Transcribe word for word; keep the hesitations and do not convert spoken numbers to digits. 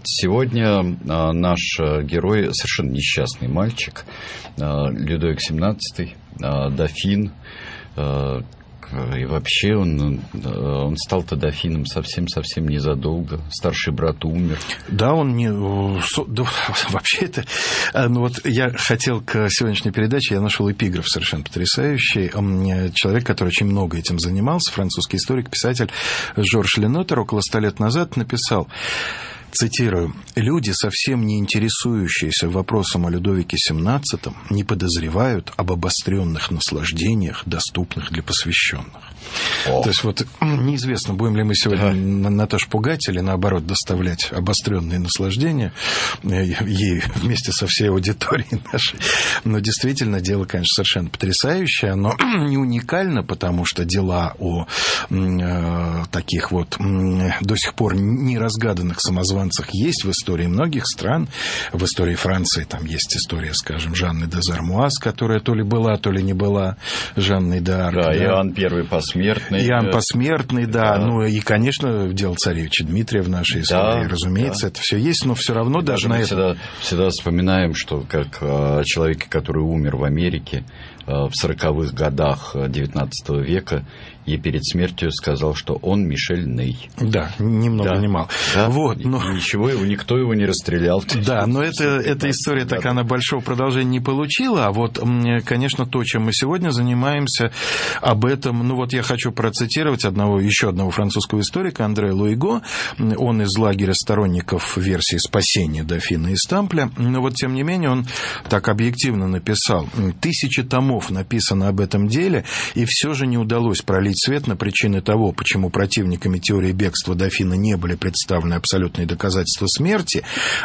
Сегодня наш герой совершенно несчастный мальчик, Людовик семнадцатый, дофин. И вообще он, он стал-то дофином совсем-совсем незадолго. Старший брат умер. Да, он не... Да, вообще это... Ну вот я хотел к сегодняшней передаче, я нашел эпиграф совершенно потрясающий. Человек, который очень много этим занимался, французский историк, писатель Жорж Ленотер, около ста лет назад написал... Цитирую. «Люди, совсем не интересующиеся вопросом о Людовике семнадцатом, не подозревают об обостренных наслаждениях, доступных для посвященных». О. То есть вот неизвестно, будем ли мы сегодня да. Наташу пугать или, наоборот, доставлять обостренные наслаждения ей вместе со всей аудиторией нашей. Но действительно, дело, конечно, совершенно потрясающее. Оно не уникально, потому что дела о э, таких вот э, до сих пор неразгаданных самозванцах есть в истории многих стран. В истории Франции там есть история, скажем, Жанны де Зармуаз, которая то ли была, то ли не была Жанной д'Арк. Да, да, Иоанн Первый Посмертный. Иоанн Посмертный, да. да. Ну и, конечно, дело царевича Дмитрия в нашей истории. Да, разумеется, да. Это все есть, но все равно даже, даже на это... Всегда, всегда вспоминаем, что как о человеке, который умер в Америке в сороковых годах девятнадцатого века, и перед смертью сказал, что он Мишель Ней. Да, ни много да. ни мало. Да. Вот, но... Ничего, его, никто его не расстрелял. Да, но это, эта история так, она большого продолжения не получила. А вот, конечно, то, чем мы сегодня занимаемся, об этом... Ну вот я хочу процитировать одного, еще одного французского историка, Андре Луиго. Он из лагеря сторонников версии спасения дофина из Тампля. Но вот, тем не менее, он так объективно написал. Тысячи томов написано об этом деле, и все же не удалось пролить свет на причины того, почему противниками теории бегства дофина не были представлены абсолютные доказательства смерти,